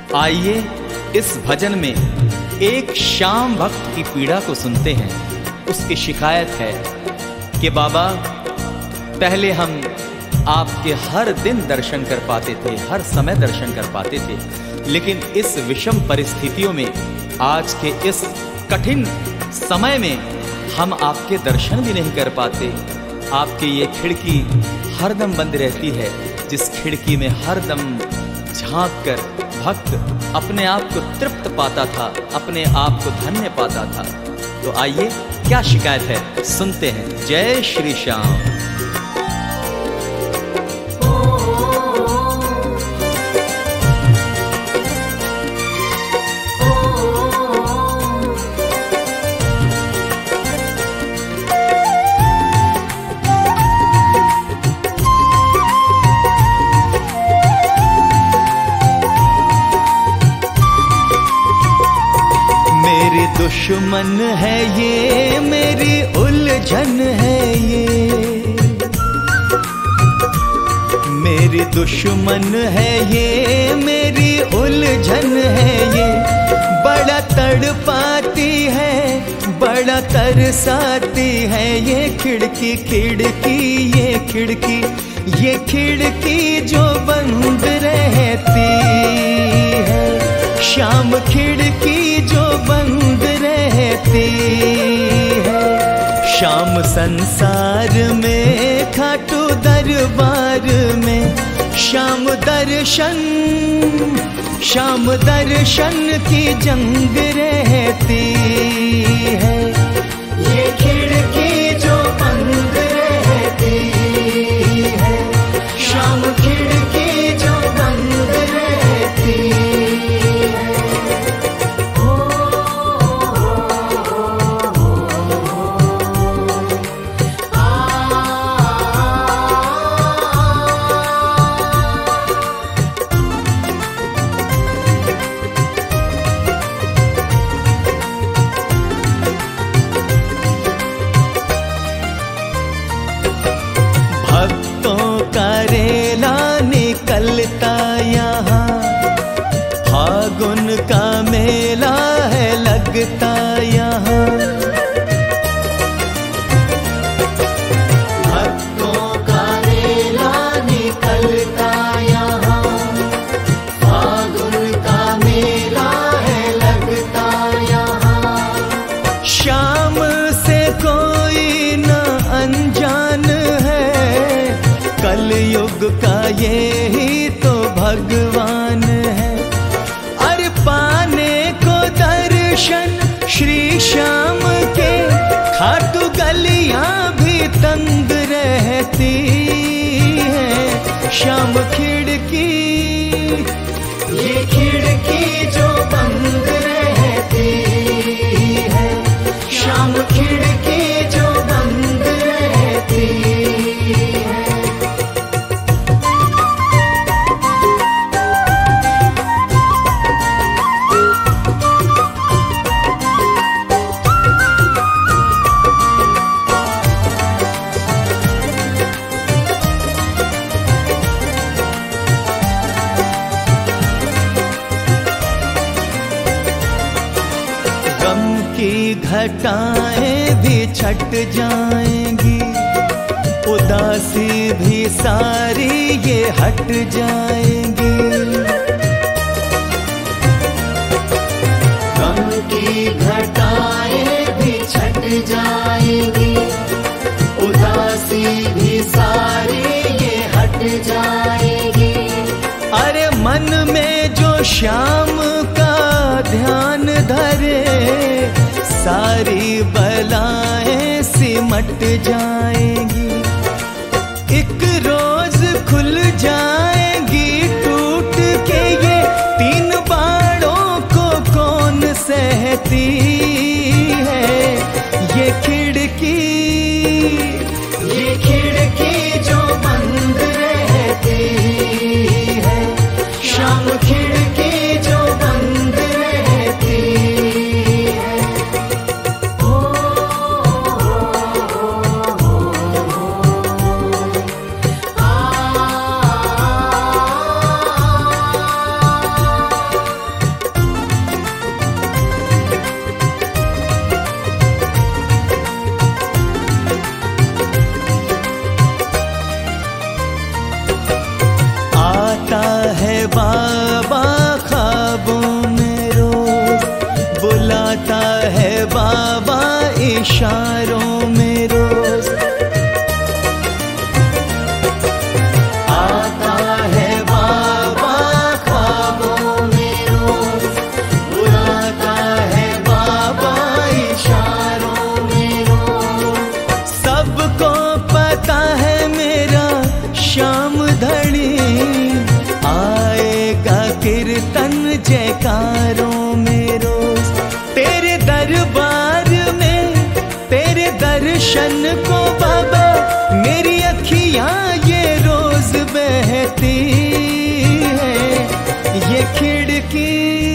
आइए इस भजन में एक श्याम भक्त की पीड़ा को सुनते हैं। उसकी शिकायत है कि बाबा, पहले हम आपके हर दिन दर्शन कर पाते थे, हर समय दर्शन कर पाते थे, लेकिन इस विषम परिस्थितियों में, आज के इस कठिन समय में हम आपके दर्शन भी नहीं कर पाते। आपकी ये खिड़की हरदम बंद रहती है, जिस खिड़की में हरदम झांक कर भक्त अपने आप को तृप्त पाता था, अपने आप को धन्य पाता था। तो आइए क्या शिकायत है सुनते हैं। जय श्री श्याम। दुश्मन है ये, मेरी उलझन है ये, मेरी दुश्मन है ये, मेरी उलझन है ये। बड़ा तड़पाती है, बड़ा तरसाती है ये खिड़की, खिड़की ये खिड़की, ये खिड़की जो बंद रहती है। श्याम खिड़की जो बंद रहती है। श्याम संसार में, खाटू दरबार में, श्याम दर्शन, श्याम दर्शन की जंग रहती है। ये खिड़की जो बंद रहती है, श्याम खिड़की जो बंद रहती है। निकलता यहाँ फागुन का मेला है लगता यहाँ। भक्तों का मेला निकलता यहाँ, फागुन का मेला है लगता यहाँ। श्याम से कोई न अनजान है, कलयुग का ये ही तो भगवान है। अरे पाने को दर्शन श्री श्याम के, खाटू गलियां भी तंग रहती है। श्याम खिड़की, ये खिड़की जो बंद रहती है। श्याम खिड़की जो बंद रहती है। की घटाएं भी छट जाएंगी, उदासी भी सारी ये हट जाएंगी। गम की घटाएं भी छट जाएंगी, उदासी भी सारी ये हट जाएंगी। अरे मन में जो श्याम का ध्यान धरे, सारी बलाएं सिमट जाएंगी। एक रोज खुल जाएंगी टूट के ये तीन बाड़ों को कौन सहती है। ये खिड़की, ये खिड़की जो बंद रहती है। श्याम खिड़की जो बंद रहती है। आता है बाबा ख्वाबों में रोज, बुलाता है बाबा इशारों में रोज। आता है बाबा ख्वाबों में रोज, बुलाता है बाबा इशारों में रोज। सबको पता है मेरा शाम धड़ी, आएगा कीर्तन जयकारों में रोज। तेरे दरबार में तेरे दर्शन को बाबा मेरी अखियां ये रोज बहती है। ये खिड़की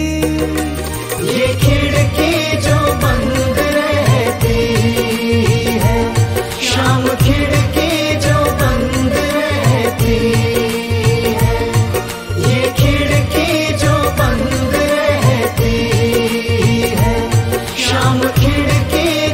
जो बंद रहती है, शाम खिड़की जो बंद रहती है, ये खिड़की जो बंद रहती है, शाम खिड़की